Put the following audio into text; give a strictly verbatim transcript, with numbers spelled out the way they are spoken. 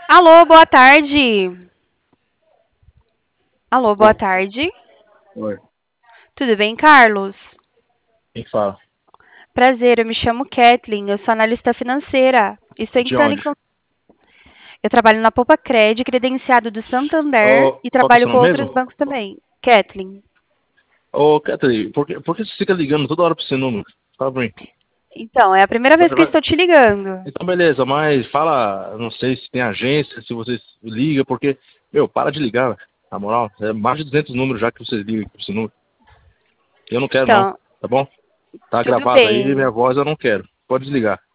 Alô, boa tarde. Alô, boa tarde. Oi, Tudo bem, Carlos? quem fala? Prazer, eu me chamo Kathleen, eu sou analista financeira. Estou De entrando em onde? con- Eu trabalho na Poupa Cred, credenciado do Santander Ô, e qual que é o trabalho seu com nome outros mesmo? bancos também. Kathleen. Ô, Catherine, por que, por que você fica ligando toda hora pra esse número? Fala pra mim. Então, é a primeira vez Vai- que eu vai- estou te ligando. Então, beleza, mas fala, não sei se tem agência, se você liga, porque, meu, para de ligar, na moral, é mais de duzentos números já que vocês ligam pra esse número. Eu não quero não, Então, tá bom? Tá tudo gravado aí, minha bem. voz eu não quero. Pode desligar.